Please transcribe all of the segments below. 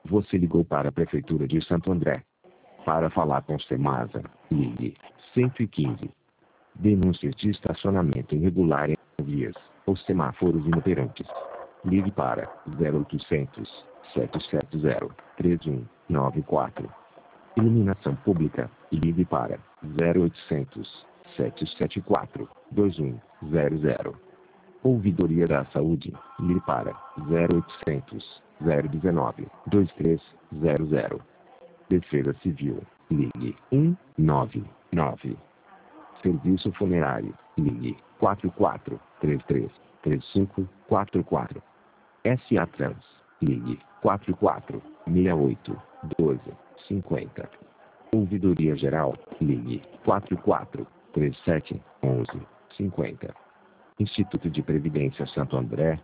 Você ligou para a Prefeitura de Santo André. Para falar com Semasa, ligue 115. Denúncias de estacionamento irregular em vias ou semáforos inoperantes. Ligue para 0800 770 3194. Iluminação pública. Ligue para 0800 774 2100. Ouvidoria da Saúde. Ligue para 0800 019 2300. Defesa Civil. Ligue 199. Serviço Funerário. Ligue 4433 3544. SA Trans. Ligue 4468 1250. Ouvidoria Geral. Ligue 4437 1150. Instituto de Previdência Santo André.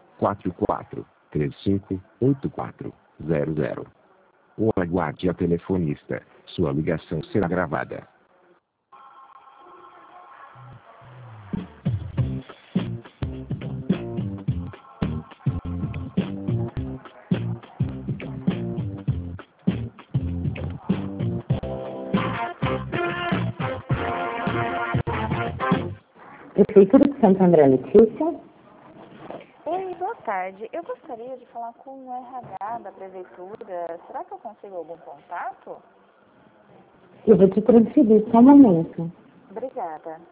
4435 8400. Ou aguarde a telefonista. Sua ligação será gravada. Prefeitura de Santo André, Letícia. Oi, boa tarde. Eu gostaria de falar com o RH da Prefeitura. Será que eu consigo algum contato? Eu vou te transferir, só um momento. Obrigada.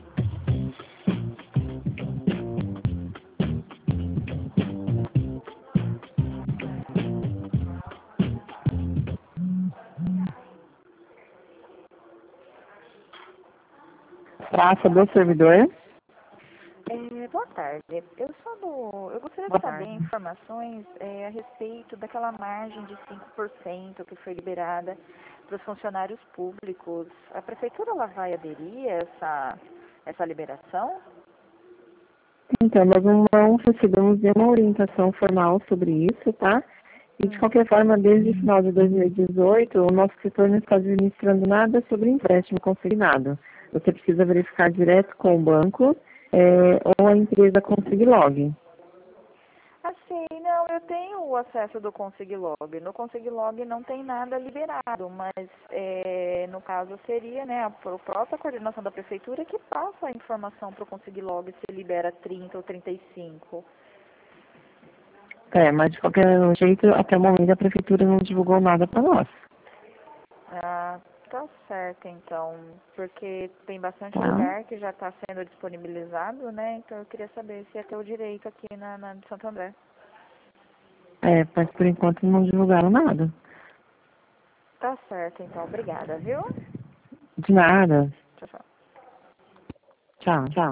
Praça do servidor. Boa tarde. Eu gostaria de saber informações a respeito daquela margem de 5% que foi liberada para os funcionários públicos. A Prefeitura ela vai aderir a essa liberação? Então, nós não recebemos nenhuma orientação formal sobre isso, tá? E, de qualquer forma, desde o final de 2018, o nosso setor não está administrando nada sobre empréstimo consignado. Você precisa verificar direto com o banco ou a empresa Consiglog. Assim, não, eu tenho o acesso do Consiglog. No Consiglog não tem nada liberado, mas no caso seria, né, a própria coordenação da Prefeitura que passa a informação para o Consiglog se libera 30 ou 35. Mas de qualquer jeito, até o momento a Prefeitura não divulgou nada para nós. Ah, tá certo, então, porque tem bastante lugar que já está sendo disponibilizado, né, então eu queria saber se ia ter o direito aqui na de Santo André. Mas por enquanto não divulgaram nada. Tá certo, então, obrigada, viu? De nada. Tchau, tchau. Tchau, tchau.